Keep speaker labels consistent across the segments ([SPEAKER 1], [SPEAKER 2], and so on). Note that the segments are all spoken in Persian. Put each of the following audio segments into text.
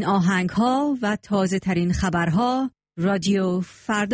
[SPEAKER 1] ترین آهنگ ها و تازه ترین خبرها. رادیو فردا.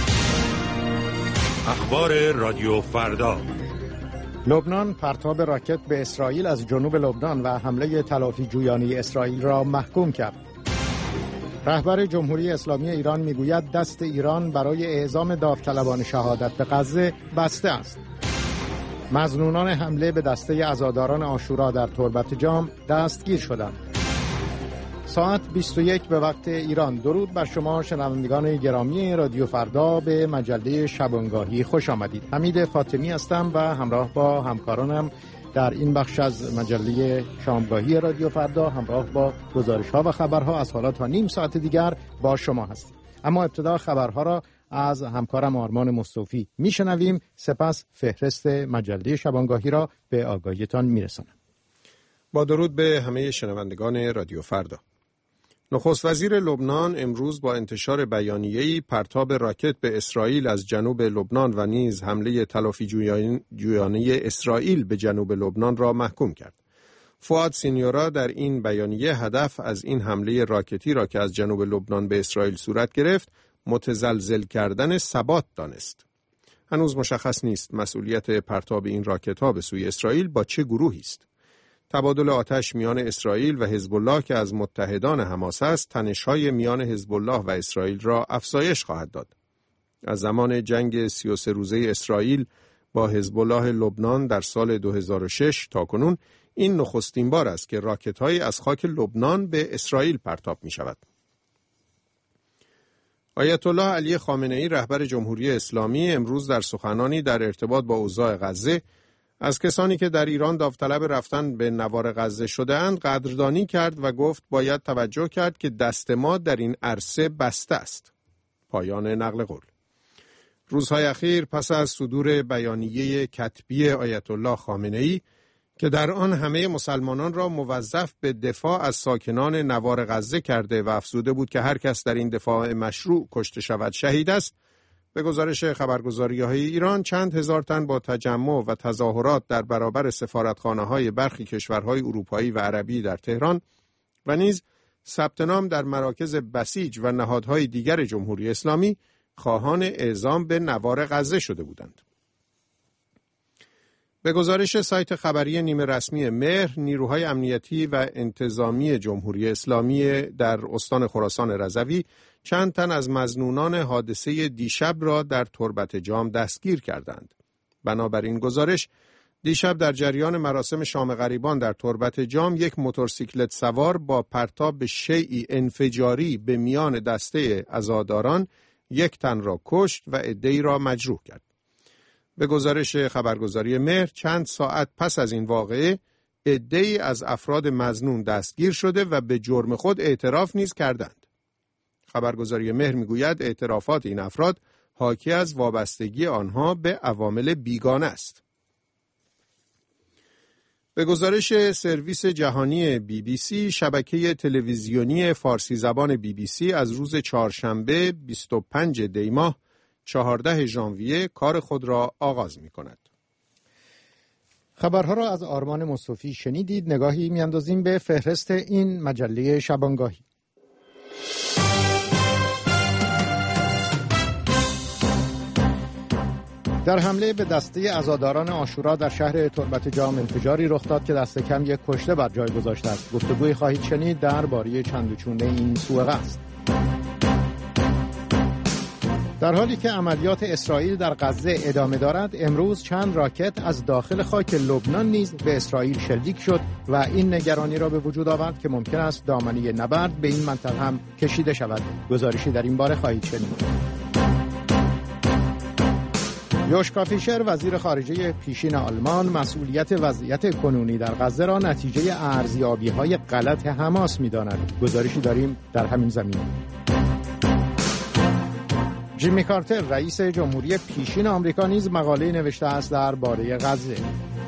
[SPEAKER 2] اخبار رادیو فردا.
[SPEAKER 3] لبنان پرتاب راکت به اسرائیل از جنوب لبنان و حمله تلافی جویانه اسرائیل را محکوم کرد. رهبر جمهوری اسلامی ایران میگوید دست ایران برای اعزام داوطلبان شهادت به غزه بسته است. مظنونان حمله به دسته عزاداران عاشورا در تربت جام دستگیر شدند. ساعت 21 به وقت ایران. درود بر شما شنوندگان گرامی رادیو فردا. به مجله شبانگاهی خوش آمدید. حمید فاطمی هستم و همراه با همکارانم در این بخش از مجله شامگاهی رادیو فردا همراه با گزارش‌ها و خبرها از حالا تا نیم ساعت دیگر با شما هستیم. اما ابتدا خبرها را از همکارم آرمان مصطفی میشنویم، سپس فهرست مجله شبانگاهی را به آگاهیتان میرسانم.
[SPEAKER 4] با درود به همه شنوندگان رادیو فردا. نخست وزیر لبنان امروز با انتشار بیانیه‌ای پرتاب راکت به اسرائیل از جنوب لبنان و نیز حمله تلافی جویانه اسرائیل به جنوب لبنان را محکوم کرد. فؤاد سینیورا در این بیانیه هدف از این حمله راکتی را که از جنوب لبنان به اسرائیل صورت گرفت متزلزل کردن ثبات دانست. هنوز مشخص نیست مسئولیت پرتاب این راکت‌ها به سوی اسرائیل با چه گروهی است. تبادل آتش میان اسرائیل و حزب الله که از متحدان حماس است، تنش‌های میان حزب الله و اسرائیل را افزایش خواهد داد. از زمان جنگ 33 روزه اسرائیل با حزب الله لبنان در سال 2006 تا کنون این نخستین بار است که راکت‌هایی از خاک لبنان به اسرائیل پرتاب می‌شود. آیت الله علی خامنه‌ای رهبر جمهوری اسلامی امروز در سخنانی در ارتباط با اوضاع غزه از کسانی که در ایران داوطلب رفتن به نوار غزه شده‌اند قدردانی کرد و گفت باید توجه کرد که دست ما در این عرصه بسته است. پایان نقل قول. روزهای اخیر پس از صدور بیانیه کتبی آیت الله خامنه‌ای که در آن همه مسلمانان را موظف به دفاع از ساکنان نوار غزه کرده و افزوده بود که هر کس در این دفاع مشروع کشته شود شهید است، به گزارش خبرگزاری‌های ایران چند هزار تن با تجمع و تظاهرات در برابر سفارتخانه‌های برخی کشورهای اروپایی و عربی در تهران و نیز ثبت نام در مراکز بسیج و نهادهای دیگر جمهوری اسلامی خواهان اعزام به نوار غزه شده بودند. به گزارش سایت خبری نیمه رسمی مهر، نیروهای امنیتی و انتظامی جمهوری اسلامی در استان خراسان رضوی چند تن از مظنونان حادثه دیشب را در تربت جام دستگیر کردند. بنابراین گزارش دیشب در جریان مراسم شام غریبان در تربت جام یک موتورسیکلت سوار با پرتاب به شیئی انفجاری به میان دسته عزاداران یک تن را کشت و عده‌ای را مجروح کرد. به گزارش خبرگزاری مهر چند ساعت پس از این واقعه عده‌ای از افراد مظنون دستگیر شده و به جرم خود اعتراف نیز کردند. خبرگزاری مهر میگوید اعترافات این افراد حاکی از وابستگی آنها به عوامل بیگانه است. به گزارش سرویس جهانی BBC، شبکه تلویزیونی فارسی زبان BBC از روز چهارشنبه 25 دی ماه 14 ژانویه کار خود را آغاز می کند.
[SPEAKER 3] خبرها را از آرمان مصطفی شنیدید. نگاهی میاندازیم به فهرست این مجله شبانگاهی. در حمله به دسته عزاداران عاشورا در شهر تربت جام انفجاری رخ داد که دست کم یک کشته بر جای گذاشته است. گفتگوی خواهید شنید درباره چند و چونه این سوء قصد. در حالی که عملیات اسرائیل در غزه ادامه دارد، امروز چند راکت از داخل خاک لبنان نیز به اسرائیل شلیک شد و این نگرانی را به وجود آورد که ممکن است دامنه نبرد به این منطقه هم کشیده شود. گزارشی در این باره خواهید شنید. یوشکا فیشر وزیر خارجه پیشین آلمان مسئولیت وضعیت کنونی در غزه را نتیجه ارزیابی‌های غلط حماس می‌داند. گزارشی داریم در همین زمینه. جیمی کارتر رئیس جمهوری پیشین آمریکا نیز مقاله نوشته است درباره غزه.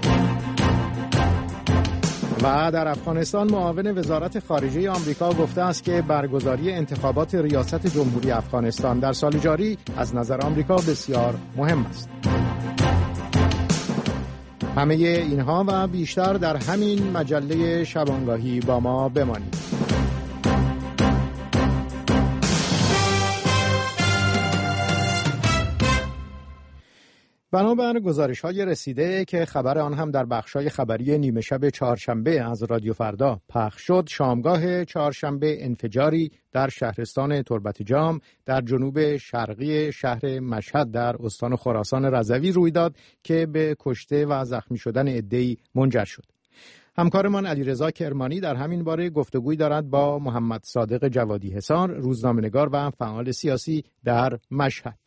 [SPEAKER 3] و در افغانستان معاون وزارت خارجه آمریکا گفته است که برگزاری انتخابات ریاست جمهوری افغانستان در سال جاری از نظر آمریکا بسیار مهم است. همه اینها و بیشتر در همین مجله شبانگاهی با ما بمانید. بنابر گزارش‌های رسیده که خبر آن هم در بخش‌های خبری نیمه شب چهارشنبه از رادیو فردا پخش شد، شامگاه چهارشنبه انفجاری در شهرستان تربت جام در جنوب شرقی شهر مشهد در استان خراسان رضوی روی داد که به کشته و زخمی شدن عده‌ای منجر شد. همکارمان علیرضا کرمانی در همین باره گفتگوی دارد با محمد صادق جوادی حصار، روزنامه‌نگار و فعال سیاسی در مشهد.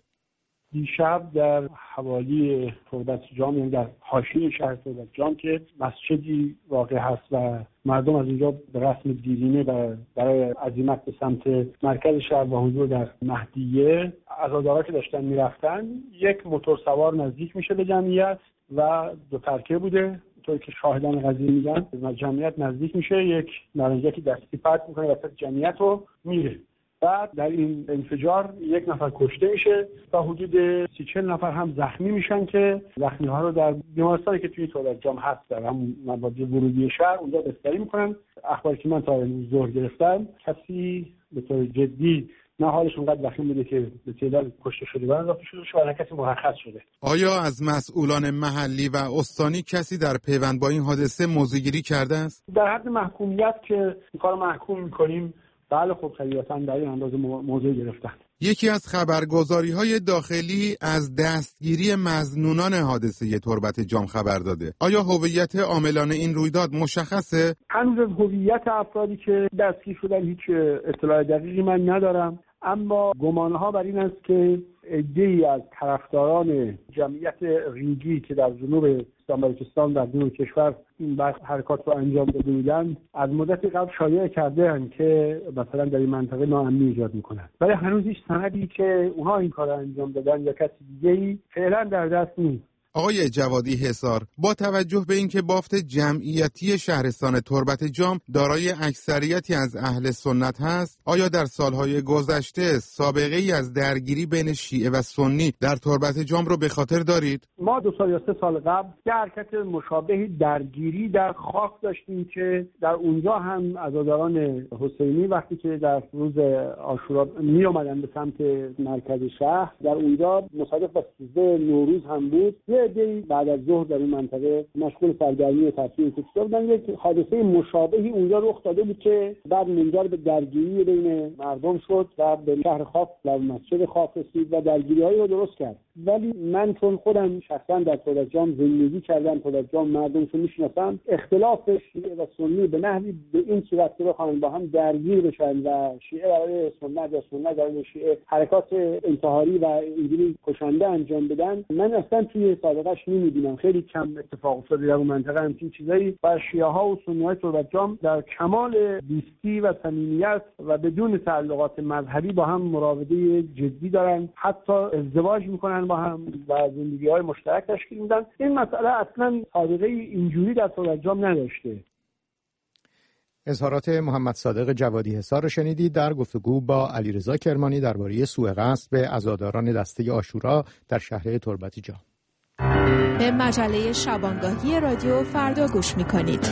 [SPEAKER 5] دیشب در حوالی تربت جام، یعنی در حاشیه شهر تربت جام که مسجدی واقع هست و مردم از اینجا به رسم دیرینه و برای عزیمت به سمت مرکز شهر و حضور در مهدیه، عزادارا که داشتن میرفتن، یک موتور سوار نزدیک میشه به جمعیت و دو ترکه بوده، طوری که شاهدان قضیه میگن. جمعیت نزدیک میشه، یک نارنجکی دستی پرت میکنه وسط جمعیت رو میره. بعد در این انفجار یک نفر کشته میشه و حدود 30-40 نفر هم زخمی میشن که زخمی ها رو در بیمارستانی که توی تربت جام هست در هم مبادی ورودی شهر اونجا بستری میکنن. اخباری که من تا ظهر گرفتم، کسی به طور جدی نه حالش اونقدر وخیم بوده که به تعداد کشته شده و اضافه شده و کسی مرخص شده.
[SPEAKER 6] آیا از مسئولان محلی و استانی کسی در پیوند با این حادثه موضع‌گیری کرده است؟
[SPEAKER 5] در حد محکومیت که این کار محکوم میکنیم، بله خب طبیعتاً در این اندازه موضوع گرفتن.
[SPEAKER 6] یکی از خبرگزاری‌های داخلی از دستگیری مظنونان حادثه تربت جام خبر داده. آیا هویت عاملان این رویداد مشخصه؟
[SPEAKER 5] هنوز از هویت افرادی که دستگیر شدن هیچ اطلاع دقیقی من ندارم، اما گمانها بر این است که عده‌ای از طرفداران جمعیت ریگی که در جنوب بلوچستان در جنوب کشور این حرکات رو انجام داده بودند، از مدت قبل شایعه کرده‌اند که مثلا در این منطقه ناامنی ایجاد میکنن، ولی هنوز هیچ سندی که اونها این کار رو انجام دادن یا کسی دیگه‌ای فعلا در دست نیست.
[SPEAKER 6] آقای جوادی حصار، با توجه به اینکه بافت جمعیتی شهرستان تربت جام دارای اکثریتی از اهل سنت هست، آیا در سالهای گذشته سابقه ای از درگیری بین شیعه و سنی در تربت جام رو به خاطر دارید؟
[SPEAKER 5] ما 2 سال یا 3 سال قبل یه حرکت مشابه درگیری در خاک داشتیم که در اونجا هم عزاداران حسینی وقتی که در روز عاشورا می اومدن به سمت مرکز شهر، در اونجا مصادف با 13 نوروز هم بود، عده‌ای بعد از ظهر در این منطقه مشغول سرگرمی و تفریح کوچیک بودن. یک حادثه مشابهی اونجا رخ داده بود که بعد منجر به درگیری بین مردم شد و به شهر خاک و مسجد خاک رسید و درگیری‌هایی رو درست کرد. ولی من چون خودم شخصا در تربت جام زندگی کردم، تربت جام مردمشو میشناسم، اختلاف شیعه و سنی به نحوی به این صورت که بخوان با هم درگیر بشن و شیعه برای سنت یا سنت برای شیعه حرکات انتحاری و اینجوری کشنده انجام بدن، من اصلا توی سابقه‌اش نمی‌بینم. خیلی کم اتفاق افتاده در اون منطقه همچین چیزایی و شیعه‌ها و سنی‌های تربت جام در کمال دوستی و صمیمیت و بدون تعلقات مذهبی با هم مراوده جدی دارن، حتی ازدواج میکنن با هم و زندگی‌های مشترک تشکیل میدن. این مسئله اصلا سابقه اینجوری در تربت جام نداشته.
[SPEAKER 3] اظهارات محمد صادق جوادی حصار شنیدید در گفتگو با علیرضا کرمانی درباره سوء قصد به عزاداران دسته عاشورا در شهر تربت جام.
[SPEAKER 7] به مجله شبانگاهی رادیو فردا گوش می‌کنید.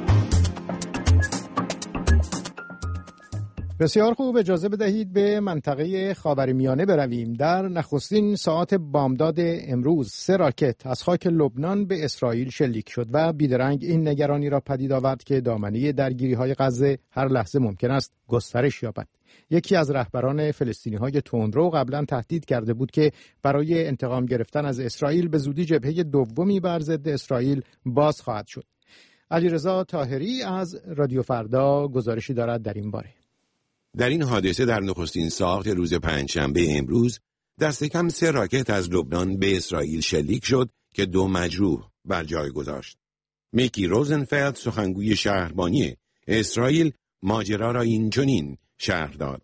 [SPEAKER 3] بسیار خوب، اجازه بدهید به منطقه خاورمیانه برویم. در نخستین ساعات بامداد امروز 3 راکت از خاک لبنان به اسرائیل شلیک شد و بیدرنگ این نگرانی را پدید آورد که دامنه درگیری‌های غزه هر لحظه ممکن است گسترش یابد. یکی از رهبران فلسطینی‌های تندرو قبلا تهدید کرده بود که برای انتقام گرفتن از اسرائیل به زودی جبهه دومی بر ضد اسرائیل باز خواهد شد. علیرضا طاهری از رادیو فردا گزارشی دارد در این باره.
[SPEAKER 8] در این حادثه در نخستین ساعت روز پنجشنبه امروز دست کم 3 راکت از لبنان به اسرائیل شلیک شد که 2 مجروح بر جای گذاشت. میکی روزنفلد، سخنگوی شهربانی اسرائیل، ماجرا را اینچنین شرح داد.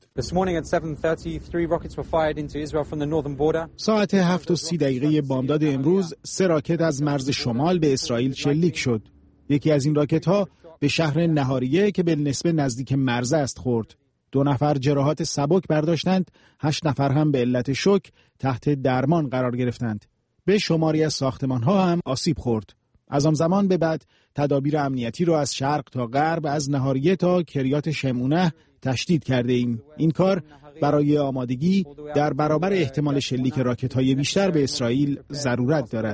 [SPEAKER 9] ساعت 7:30 بامداد امروز 3 راکت از مرز شمال به اسرائیل شلیک شد. یکی از این راکت‌ها به شهر نهاریه که به نسبت نزدیک مرز است خورد. 2 نفر جراحات سبک برداشتند، 8 نفر هم به علت شوک تحت درمان قرار گرفتند. به شماری از ساختمان‌ها هم آسیب خورد. از آن زمان به بعد تدابیر امنیتی را از شرق تا غرب، از نهاریه تا کریات شمعونه تشدید کرده ایم. این کار برای آمادگی در برابر احتمال شلیک راکت‌های بیشتر به اسرائیل ضرورت دارد.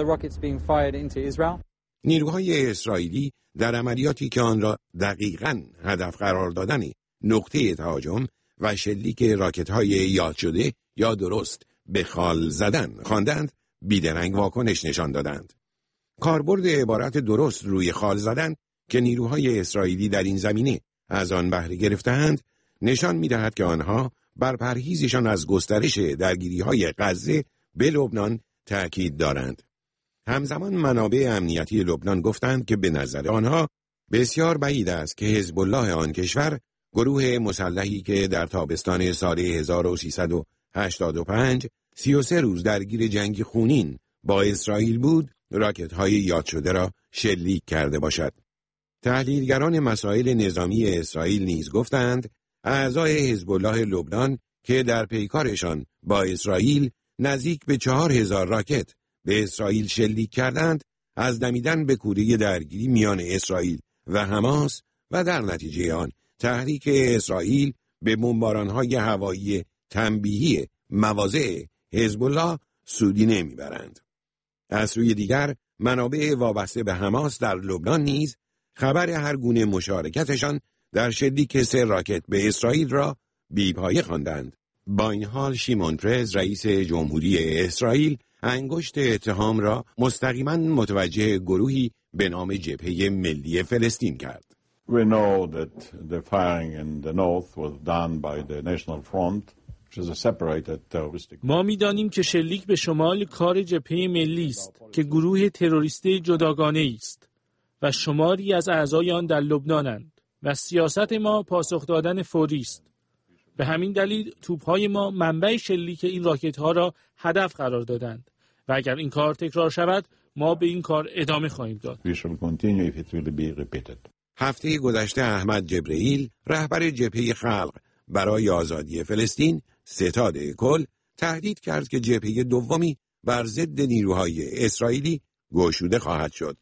[SPEAKER 8] نیروهای اسرائیلی در عملیاتی که آن را دقیقاً هدف قرار دادن نقطه تهاجم و شلیک راکت‌های یاد شده یا درست به خال زدن خواندند، بیدرنگ واکنش نشان دادند. کاربرد عبارت درست روی خال زدن که نیروهای اسرائیلی در این زمینه از آن بهره گرفته‌اند نشان می‌دهد که آنها بر پرهیزشان از گسترش درگیری‌های غزه به لبنان تأکید دارند. همزمان منابع امنیتی لبنان گفتند که به نظر آنها بسیار بعید است که حزب الله آن کشور، گروه مسلحی که در تابستان سال 1385 33 روز درگیر جنگ خونین با اسرائیل بود، راکت‌های یاد شده را شلیک کرده باشد. تحلیلگران مسائل نظامی اسرائیل نیز گفتند اعضای حزب الله لبنان که در پیکارشان با اسرائیل نزدیک به 4000 راکت به اسرائیل شلیک کردند، از دمیدن به کوره درگیری میان اسرائیل و حماس و در نتیجه آن تحریک اسرائیل به بمباران‌های هوایی تنبیهی مواضع حزب الله سودی نمیبرند. از سوی دیگر منابع وابسته به حماس در لبنان نیز خبر هر گونه مشارکتشان در شلیک 3 راکت به اسرائیل را بی‌پایه خواندند. با این حال شیمون پرز رئیس جمهوری اسرائیل انگشت اتهام را مستقیما متوجه گروهی به نام جبهه ملی فلسطین کرد.
[SPEAKER 10] We know that the firing in the north was done by the National Front, which is a separated terroristic.
[SPEAKER 11] ما می‌دانیم که شلیک به شمال کار جبهه ملی است که گروه تروریستی جداگانه است و شماری از اعضای آن در لبنانند و سیاست ما پاسخ دادن فوری است. به همین دلیل توپ‌های ما منبع شلیک این راکت‌ها را هدف قرار دادند و اگر این کار تکرار شود ما به این کار ادامه خواهیم داد.
[SPEAKER 10] We shall continue if it will be repeated.
[SPEAKER 8] هفته گذشته احمد جبرئیل رهبر جبهه خلق برای آزادی فلسطین ستاد کل تهدید کرد که جبهه دومی بر ضد نیروهای اسرائیلی گشوده خواهد شد.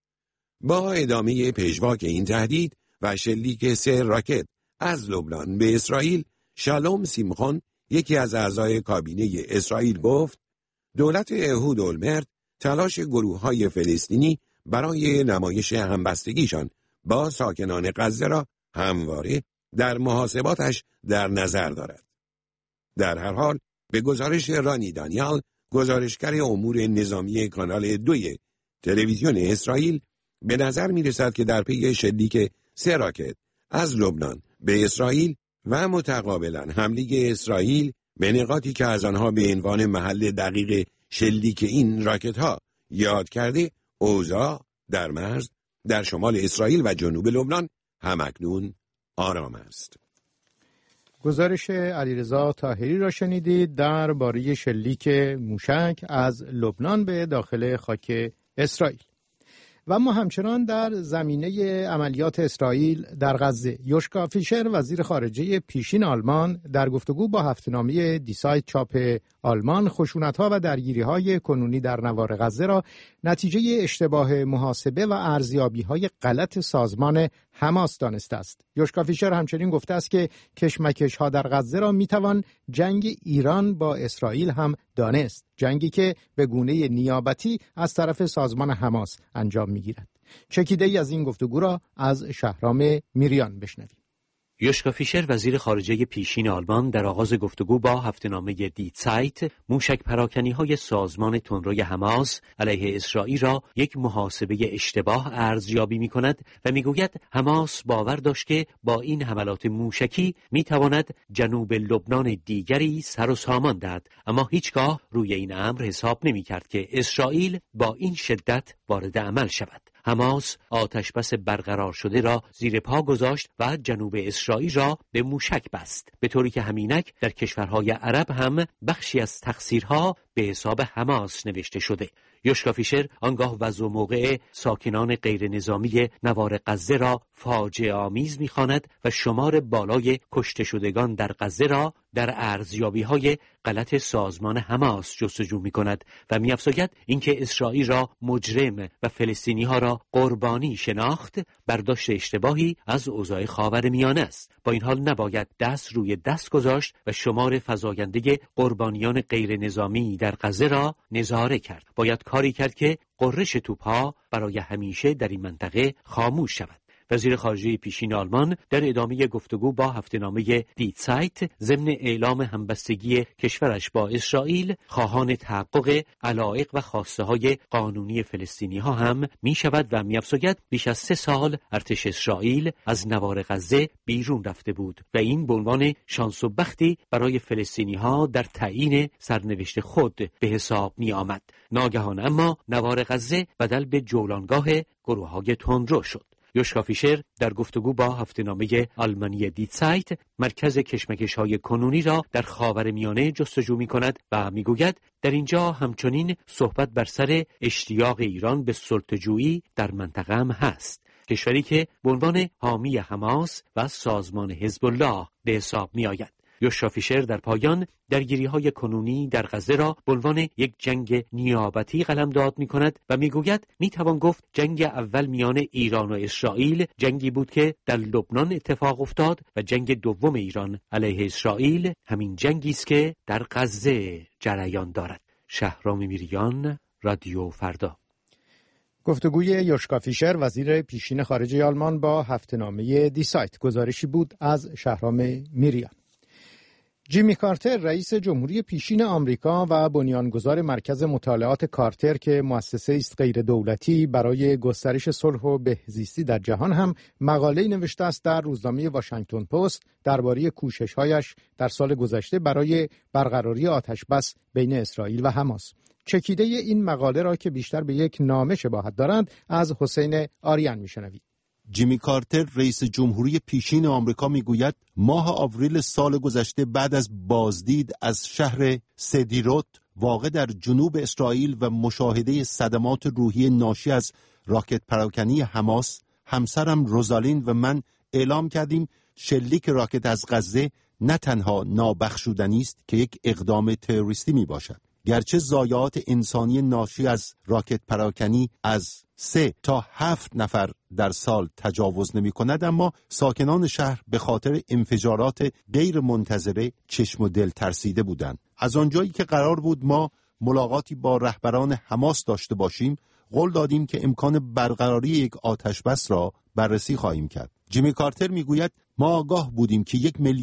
[SPEAKER 8] با ادامه پژواک این تهدید و شلیک 3 راکت از لبنان به اسرائیل، شالوم سیمخون یکی از اعضای کابینه اسرائیل گفت دولت اهود اولمرت تلاش گروه‌های فلسطینی برای نمایش همبستگیشان با ساکنان غزه را همواره در محاسباتش در نظر دارد. در هر حال به گزارش رانی دانیال، گزارشگر امور نظامی کانال 2 تلویزیون اسرائیل، به نظر می رسد که در پی شلیک 3 راکت از لبنان به اسرائیل و متقابلا حمله اسرائیل به نقاطی که از آنها به عنوان محل دقیق شلیک این راکت ها یاد کرده، اوضاع در مرز در شمال اسرائیل و جنوب لبنان همکنون آرام است.
[SPEAKER 3] گزارش علیرضا طاهری را شنیدید درباره شلیک موشک از لبنان به داخل خاک اسرائیل. و ما همچنان در زمینه عملیات اسرائیل در غزه، یوشکا فیشر وزیر خارجه پیشین آلمان در گفتگو با هفته‌نامه دیسایت چاپ آلمان خشونت‌ها و درگیری‌های کنونی در نوار غزه را نتیجه اشتباه محاسبه و ارزیابی‌های غلط سازمان حماس دانسته است. یوشکا فیشر همچنین گفته است که کشمکش‌ها در غزه را می‌توان جنگ ایران با اسرائیل هم دانست، جنگی که به گونه نیابتی از طرف سازمان حماس انجام می‌گیرد. چکیده‌ای از این گفتگو را از شهرام میریان بشنویم.
[SPEAKER 12] یوشکا فیشر وزیر خارجه پیشین آلمان در آغاز گفتگو با هفته‌نامه دی سایت موشک پراکنی‌های سازمان تندروی حماس علیه اسرائیل را یک محاسبه اشتباه ارزیابی می‌کند و می‌گوید حماس باور داشت که با این حملات موشکی می‌تواند جنوب لبنان دیگری سر و سامان دهد، اما هیچگاه روی این امر حساب نمی‌کرد که اسرائیل با این شدت وارد عمل شود. حماس آتشبس برقرار شده را زیر پا گذاشت و جنوب اسرائیل را به موشک بست، به طوری که همینک در کشورهای عرب هم بخشی از تقصیرها به حساب حماس نوشته شده. یوشکا فیشر آنگاه وضع و موقع ساکنان غیر نظامی نوار غزه را فاجعه آمیز می‌خواند و شمار بالای کشته شدگان در غزه را در ارزیابی‌های غلط سازمان حماس جستجو می‌کند و می‌افزاید اینکه اسرائیل را مجرم و فلسطینی‌ها را قربانی شناخت برداشت اشتباهی از اوضاع خاورمیانه است. با این حال نباید دست روی دست گذاشت و شمار فزاینده قربانیان غیر نظامی در غزه را نظاره کرد. باید کاری کرد که قررش توپ‌ها برای همیشه در این منطقه خاموش شود. وزیر خارجه پیشین آلمان در ادامه گفتگو با هفته‌نامه دی زایت ضمن اعلام همبستگی کشورش با اسرائیل خواهان تحقق علایق و خواسته‌های قانونی فلسطینی‌ها هم می‌شود و می‌افزاید بیش از 3 سال ارتش اسرائیل از نوار غزه بیرون رفته بود و این به عنوان شانس و بختی برای فلسطینی‌ها در تعیین سرنوشت خود به حساب می‌آمد. ناگهان اما نوار غزه بدل به جولانگاه گروه‌های تندرو شد. یوشکا فیشر در گفتگو با هفته‌نامه آلمانی دی زایت مرکز کشمکش‌های کنونی را در خاورمیانه جستجو می‌کند و می‌گوید در اینجا همچنین صحبت بر سر اشتیاق ایران به سلطه‌جویی در منطقه هم هست، کشوری که به عنوان حامی حماس و سازمان حزب الله به حساب می‌آید. یوشکا فیشر در پایان درگیری‌های کنونی در غزه را به عنوان یک جنگ نیابتی قلمداد می‌کند و می‌گوید می‌توان گفت جنگ اول میان ایران و اسرائیل جنگی بود که در لبنان اتفاق افتاد و جنگ دوم ایران علیه اسرائیل همین جنگی است که در غزه جریان دارد. شهرام میریان، رادیو فردا.
[SPEAKER 3] گفتگوی یوشکا فیشر وزیر پیشین خارجه آلمان با هفته‌نامه دی زایت. گزارشی بود از شهرام میریان. جیمی کارتر رئیس جمهوری پیشین آمریکا و بنیانگذار مرکز مطالعات کارتر که مؤسسه است غیر دولتی برای گسترش صلح و بهزیستی در جهان هم مقاله‌ای نوشته است در روزنامه واشنگتن پست درباره کوشش‌هایش در سال گذشته برای برقراری آتش‌بس بین اسرائیل و حماس. چکیده این مقاله را که بیشتر به یک نامه شباهت دارند از حسین آریان میشنوید.
[SPEAKER 13] جیمی کارتر رئیس جمهوری پیشین آمریکا میگوید ماه آوریل سال گذشته بعد از بازدید از شهر سدیروت واقع در جنوب اسرائیل و مشاهده صدمات روحی ناشی از راکت پراکنی حماس، همسرم روزالین و من اعلام کردیم شلیک راکت از غزه نه تنها نابخشودنی است که یک اقدام تروریستی می باشد. گرچه ضایعات انسانی ناشی از راکت پراکنی از 3 تا 7 نفر در سال تجاوز نمی کند، اما ساکنان شهر به خاطر انفجارات غیر منتظره چشم و دل ترسیده بودند. از آنجایی که قرار بود ما ملاقاتی با رهبران حماس داشته باشیم، قول دادیم که امکان برقراری یک آتشبس را بررسی خواهیم کرد. جیمی کارتر میگوید ما آگاه بودیم که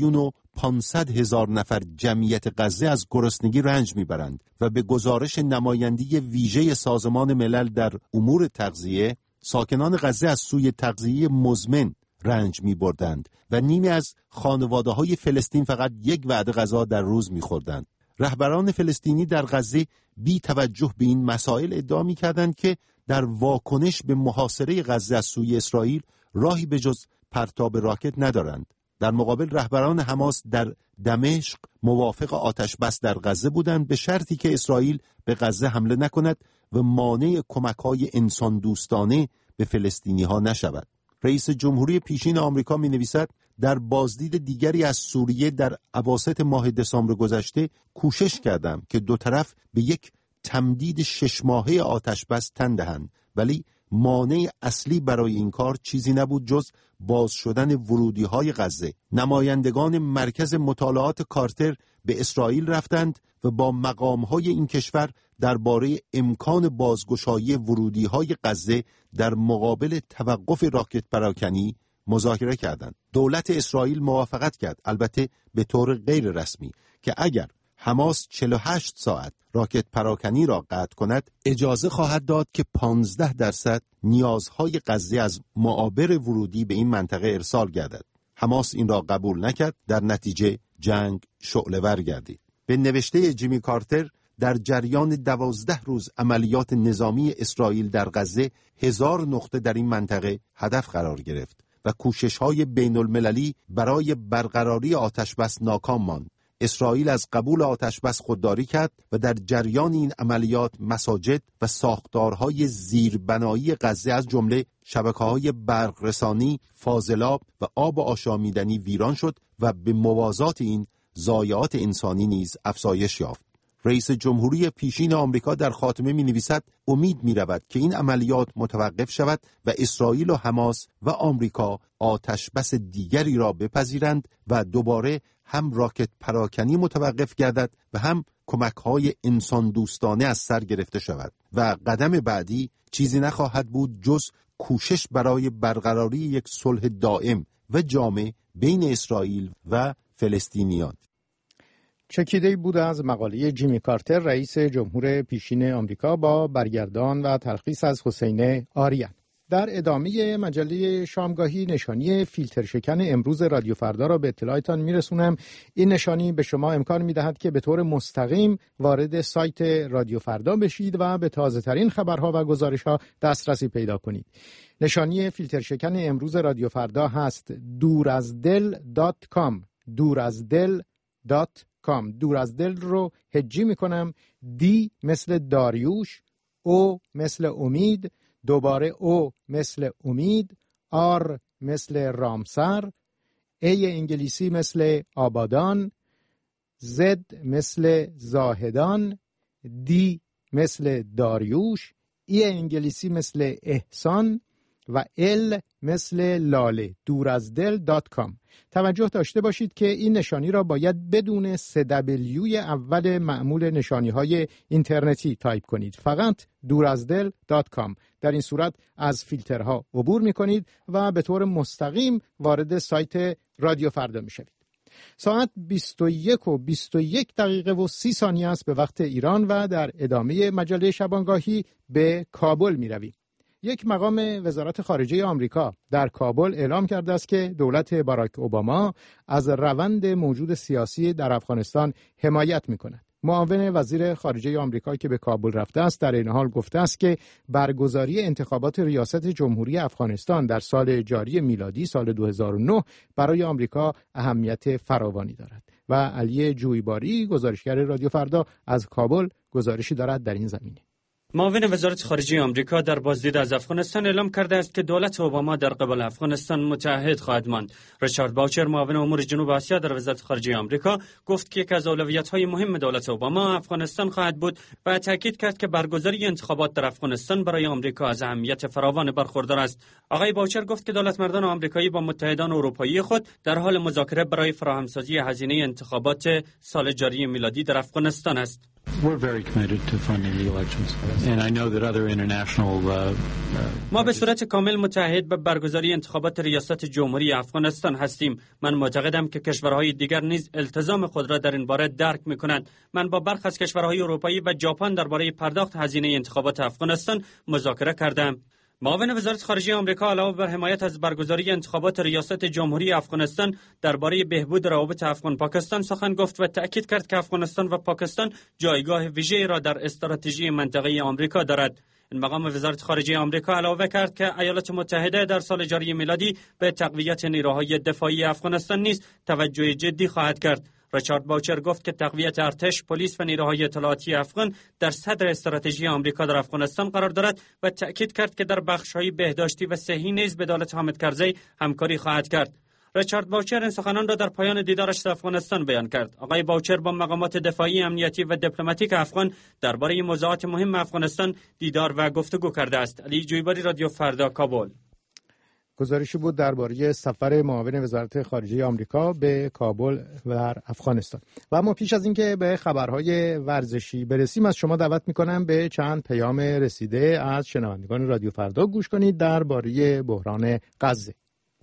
[SPEAKER 13] 1,500,000 نفر جمعیت غزه از گرسنگی رنج میبرند و به گزارش نمایندگی ویژه سازمان ملل در امور تغذیه، ساکنان غزه از سوی تغذیه مزمن رنج میبردند و نیمی از خانواده‌های فلسطین فقط یک وعده غذا در روز میخوردند. رهبران فلسطینی در غزه بی توجه به این مسائل ادعا می‌کردند که در واکنش به محاصره غزه از سوی اسرائیل راهی به جز پرتاب راکت ندارند. در مقابل رهبران حماس در دمشق موافق آتشبس در غزه بودند به شرطی که اسرائیل به غزه حمله نکند و مانع کمک‌های انسان دوستانه به فلسطینی‌ها نشود. رئیس جمهوری پیشین آمریکا می‌نویسد در بازدید دیگری از سوریه در اواسط ماه دسامبر گذشته کوشش کردم که دو طرف به یک تمدید 6 ماهه آتشبس تن دهند، ولی مانع اصلی برای این کار چیزی نبود جز باز شدن ورودی‌های غزه. نمایندگان مرکز مطالعات کارتر به اسرائیل رفتند و با مقام‌های این کشور درباره امکان بازگشایی ورودی‌های غزه در مقابل توقف راکت پراکنی مذاکره کردند. دولت اسرائیل موافقت کرد، البته به طور غیر رسمی، که اگر حماس 48 ساعت راکت پراکنی را قطع کند اجازه خواهد داد که 15% نیازهای غزه از معابر ورودی به این منطقه ارسال گردد. حماس این را قبول نکرد، در نتیجه جنگ شعله‌ور گردید. به نوشته جیمی کارتر در جریان 12 روز عملیات نظامی اسرائیل در غزه 1000 نقطه در این منطقه هدف قرار گرفت و کوشش‌های بین‌المللی برای برقراری آتشبس ناکام ماند. اسرائیل از قبول آتش‌بس خودداری کرد و در جریان این عملیات مساجد و ساختارهای زیربنایی غزه از جمله شبکه‌های برق‌رسانی، فاضلاب و آب آشامیدنی ویران شد و به موازات این ضایعات انسانی نیز افزایش یافت. رئیس جمهوری پیشین آمریکا در خاتمه می‌نویسد امید می‌رود که این عملیات متوقف شود و اسرائیل و حماس و آمریکا آتش‌بس دیگری را بپذیرند و دوباره هم راکت پراکنی متوقف گردد و هم کمک‌های انسان دوستانه از سر گرفته شود و قدم بعدی چیزی نخواهد بود جز کوشش برای برقراری یک صلح دائم و جامع بین اسرائیل و فلسطینیان.
[SPEAKER 3] چکیده‌ای بود از مقاله جیمی کارتر رئیس جمهور پیشین آمریکا با برگردان و تلخیص از حسین آریان. در ادامه مجله شامگاهی نشانی فیلتر شکن امروز رادیو فردا را به اطلاعتان میرسونم. این نشانی به شما امکان میدهد که به طور مستقیم وارد سایت رادیو فردا بشید و به تازه ترین خبرها و گزارش‌ها دسترسی پیدا کنید. نشانی فیلتر شکن امروز رادیو فردا هست دوراzdel.com. دوراzdel.com. دور از دل رو هجی میکنم. دی مثل داریوش، او مثل امید، دوباره او مثل امید، آر مثل رامسر، ای انگلیسی مثل آبادان، زد مثل زاهدان، دی مثل داریوش، ای انگلیسی مثل احسان و ال مثل لاله. دوراzdel.com. توجه داشته باشید که این نشانی را باید بدون 3W اول معمول نشانی‌های اینترنتی تایپ کنید. فقط دوراzdel.com. در این صورت از فیلترها عبور می‌کنید و به طور مستقیم وارد سایت رادیو فردا می‌شوید. ساعت 21:21 است به وقت ایران و در ادامه مجله شبانگاهی به کابل می‌رویم. یک مقام وزارت خارجه آمریکا در کابل اعلام کرده است که دولت باراک اوباما از روند موجود سیاسی در افغانستان حمایت می‌کند. معاون وزیر خارجه آمریکا که به کابل رفته است در این حال گفته است که برگزاری انتخابات ریاست جمهوری افغانستان در سال جاری میلادی سال 2009 برای آمریکا اهمیت فراوانی دارد. و علی جویباری گزارشگر رادیو فردا از کابل گزارشی دارد در این زمینه.
[SPEAKER 14] معاون وزارت خارجه آمریکا در بازدید از افغانستان اعلام کرده است که دولت اوباما در قبال افغانستان متحد خواهد ماند. ریچارد باوچر معاون امور جنوب آسیا در وزارت خارجه آمریکا گفت که یکی از اولویت‌های مهم دولت اوباما افغانستان خواهد بود و تاکید کرد که برگزاری انتخابات در افغانستان برای آمریکا از اهمیت فراوان برخوردار است. آقای باوچر گفت که دولتمردان آمریکایی با متحدان اروپایی خود در حال مذاکره برای فراهمسازی هزینه انتخابات سال جاری میلادی در افغانستان است. ما به صورت کامل متحد به برگزاری انتخابات ریاست جمهوری افغانستان هستیم. من معتقدم که کشورهای دیگر نیز التزام خود را در این باره درک می‌کنند. من با برخی از کشورهای اروپایی و ژاپن درباره پرداخت هزینه انتخابات افغانستان مذاکره کردم. معاون وزارت خارجه آمریکا علاوه بر حمایت از برگزاری انتخابات ریاست جمهوری افغانستان درباره بهبود روابط افغان پاکستان سخن گفت و تأکید کرد که افغانستان و پاکستان جایگاه ویژه‌ای را در استراتژی منطقه آمریکا دارد. این مقام وزارت خارجه آمریکا علاوه کرد که ایالات متحده در سال جاری میلادی به تقویت نیروهای دفاعی افغانستان نیز توجه جدی خواهد کرد. ریچارد باوچر گفت که تقویت ارتش، پلیس و نیروهای اطلاعاتی افغان در صدر استراتژی آمریکا در افغانستان قرار دارد و تأکید کرد که در بخش‌های بهداشتی و صحی نیز به دولت حامد کرزی همکاری خواهد کرد. ریچارد باوچر این سخنان را در پایان دیدارش در افغانستان بیان کرد. آقای باوچر با مقامات دفاعی، امنیتی و دیپلماتیک افغان درباره موضوعات مهم افغانستان دیدار و گفتگو کرده است. علی جویباری، رادیو فردا، کابل.
[SPEAKER 3] گزارشی بود درباره سفر معاون وزارت خارجه آمریکا به کابل و افغانستان. و اما پیش از اینکه به خبرهای ورزشی برسیم از شما دعوت می‌کنم به چند پیام رسیده از شنوندگان رادیو فردا گوش کنید درباره بحران غزه.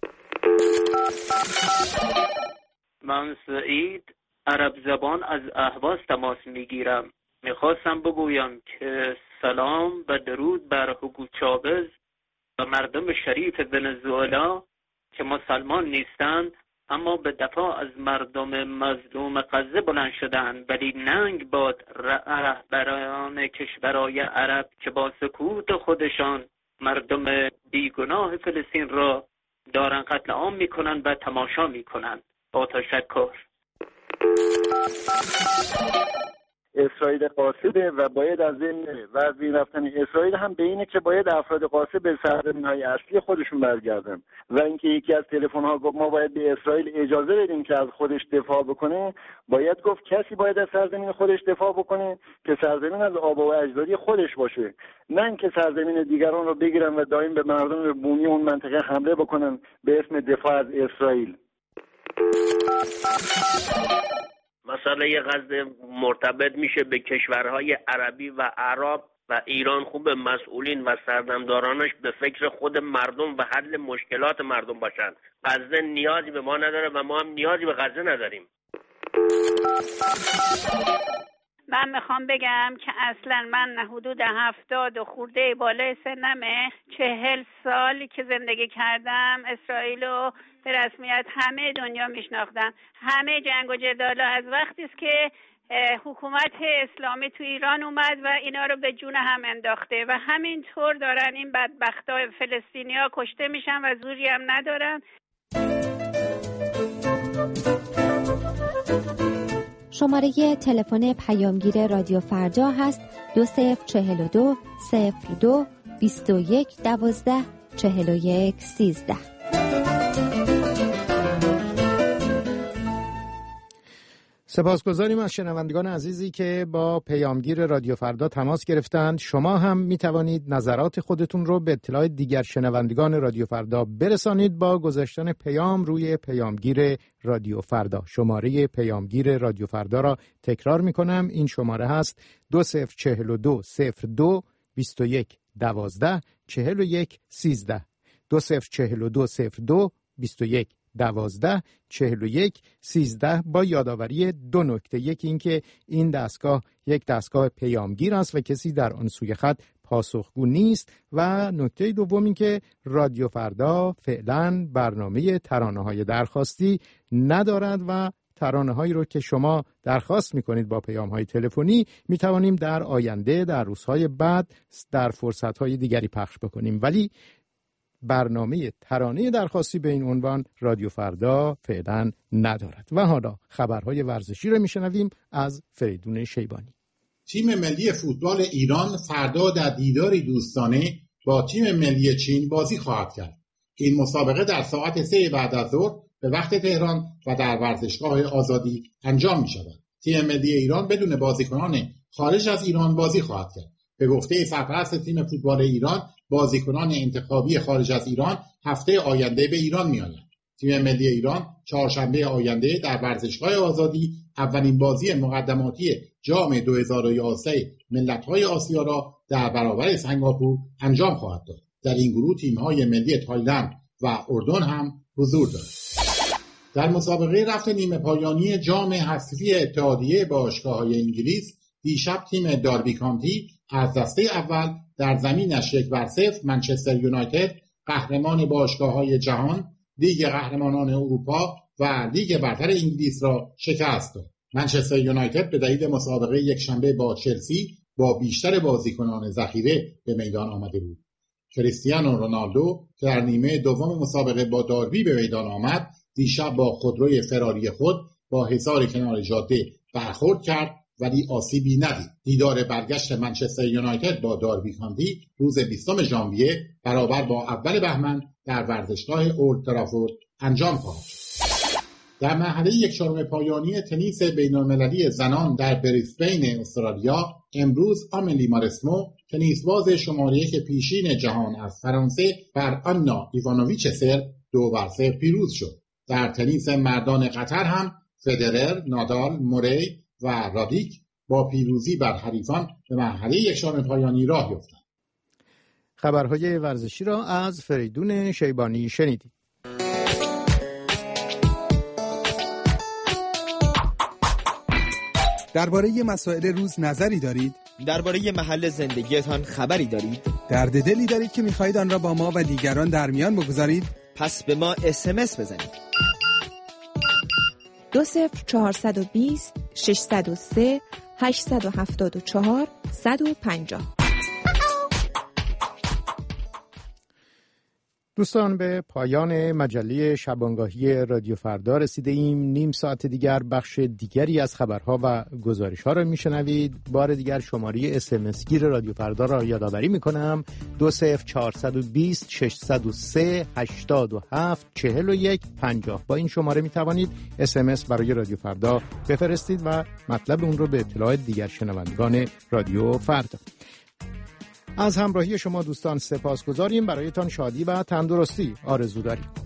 [SPEAKER 15] من سعید عرب زبان از اهواز تماس میگیرم. میخواستم بگویم که سلام و درود بر هوگو چاوز و مردم شریف ونزوئلا که مسلمان نیستند اما به دفاع از مردم مظلوم غزه بلند شدند، ولی ننگ باد رهبران کشورهای عرب که با سکوت خودشان مردم بیگناه فلسطین را دارن قتل عام میکنن و تماشا میکنن. با تشکر.
[SPEAKER 16] اسرائیل قاصده و باید از این وضعی رفتن اسرائیل هم به اینه که باید افراد قاصد به سرزمین‌های اصلی خودشون برگردن و اینکه یکی از تلفن‌ها گفت ما باید به اسرائیل اجازه بدیم که از خودش دفاع بکنه، باید گفت کسی باید از سرزمین خودش دفاع بکنه که سرزمین از آبا و اجدادی خودش باشه، نه اینکه سرزمین دیگران رو بگیرن و دائم به مردم بومی اون منطقه حمله بکنن به اسم دفاع از اسرائیل.
[SPEAKER 17] مسئله غزه مرتبط میشه به کشورهای عربی و عرب و ایران خوب مسئولین و سردمدارانش به فکر خود مردم و حل مشکلات مردم باشند. غزه نیازی به ما نداره و ما هم نیازی به غزه نداریم.
[SPEAKER 18] من میخوام بگم که اصلا من حدود 70 خورده بالای سنمه، 40 سال که زندگی کردم اسرائیل رو به رسمیت همه دنیا میشناختم. همه جنگ و جدال از وقتی است که حکومت اسلامی تو ایران اومد و اینا رو به جون هم انداخته و همینطور دارن این بدبختا فلسطینیا کشته میشن و زوری هم ندارن.
[SPEAKER 19] شماره تلفن پیامگیر رادیو فردا هست 2042 02 21 12 41 13.
[SPEAKER 3] سپاسگزاریم از شنوندگان عزیزی که با پیامگیر رادیو فردا تماس گرفتند. شما هم می توانید نظرات خودتون رو به اطلاع دیگر شنوندگان رادیو فردا برسانید با گذاشتن پیام روی پیامگیر رادیو فردا. شماره پیامگیر رادیو فردا را تکرار می کنم. این شماره هست 2042 02 21 12 41 13 2042 02 21 12 41 13 با یادآوری دو نکته. یکی این که این دستگاه یک دستگاه پیامگیر است و کسی در آن سوی خط پاسخگو نیست و نکته دوم این که رادیو فردا فعلا برنامه ترانه‌های درخواستی ندارد و ترانه‌هایی رو که شما درخواست می‌کنید با پیام‌های تلفنی می‌توانیم در آینده در روزهای بعد در فرصت‌های دیگری پخش بکنیم، ولی برنامه ترانه درخواستی به این عنوان رادیو فردا فعلا ندارد. و حالا خبرهای ورزشی رو میشنویم از فریدون شیبانی.
[SPEAKER 20] تیم ملی فوتبال ایران فردا در دیداری دوستانه با تیم ملی چین بازی خواهد کرد. این مسابقه در ساعت 3 بعد از ظهر به وقت تهران و در ورزشگاه آزادی انجام می شود. تیم ملی ایران بدون بازیکنان خارج از ایران بازی خواهد کرد. به گفته سرپرست تیم فوتبال ایران، بازیکنان انتخابی خارج از ایران هفته آینده به ایران می‌آیند. تیم ملی ایران چهارشنبه آینده در ورزشگاه آزادی اولین بازی مقدماتی جام 2011 ملت‌های آسیا را در برابر سنگاپور انجام خواهد داد. در این گروه تیم‌های ملی تایلند و اردن هم حضور دارند. در مسابقه رفت نیمه پایانی جام حذفی اتحادیه باشگاه‌های انگلیس دیشب تیم داربی کانتی از دسته اول در زمینش 1-0 منچستر یونایتد قهرمان باشگاه‌های جهان، لیگ قهرمانان اروپا و لیگ برتر انگلیس را شکست داد. منچستر یونایتد به دلیل مسابقه یکشنبه با چلسی با بیشتر بازیکنان ذخیره به میدان آمده بود. کریستیانو رونالدو که در نیمه دوم مسابقه با داربی به میدان آمد، دیشب با خودروی فراری خود با حصار کنار جاده برخورد کرد ولی آسیبی ندید. دیدار برگشت منچستر یونایتد با داربی کانتی روز 20 ژانویه برابر با اول بهمن در ورزشگاه اولد ترافورد انجام خواهد شد. در مرحله 1/4 پایانی تنیس بین‌المللی زنان در بریسبین استرالیا امروز آملی مارسمو تنیسباز شماره 1 پیشین جهان از فرانسه بر آنا ایوانوویچ سرب 2-0 پیروز شد. در تنیس مردان قطر هم فدرر، نادال، موری و رادیک با پیروزی بر حریفان به مرحله 1/4 پایانی راه یافتند.
[SPEAKER 3] خبرهای ورزشی را از فریدون شیبانی شنیدید.
[SPEAKER 21] درباره مسائل روز نظری دارید؟
[SPEAKER 22] درباره محل زندگیتان خبری دارید؟
[SPEAKER 21] درد دلی دارید که می‌خواهید آن را با ما و دیگران در میان بگذارید؟
[SPEAKER 22] پس به ما SMS بزنید.
[SPEAKER 7] 20420 603 874 150.
[SPEAKER 3] دوستان، به پایان مجله شبانگاهی رادیو فردا رسیده ایم. نیم ساعت دیگر بخش دیگری از خبرها و گزارش‌ها را میشنوید. بار دیگر شماره SMS گیر رادیو فردا را یادآوری میکنم: 20420 603 87 41 50. با این شماره میتوانید SMS برای رادیو فردا بفرستید و مطلب اون رو به اطلاع دیگر شنوندگان رادیو فردا. از همراهی شما دوستان سپاسگزاریم. برایتان شادی و تندرستی آرزو داریم.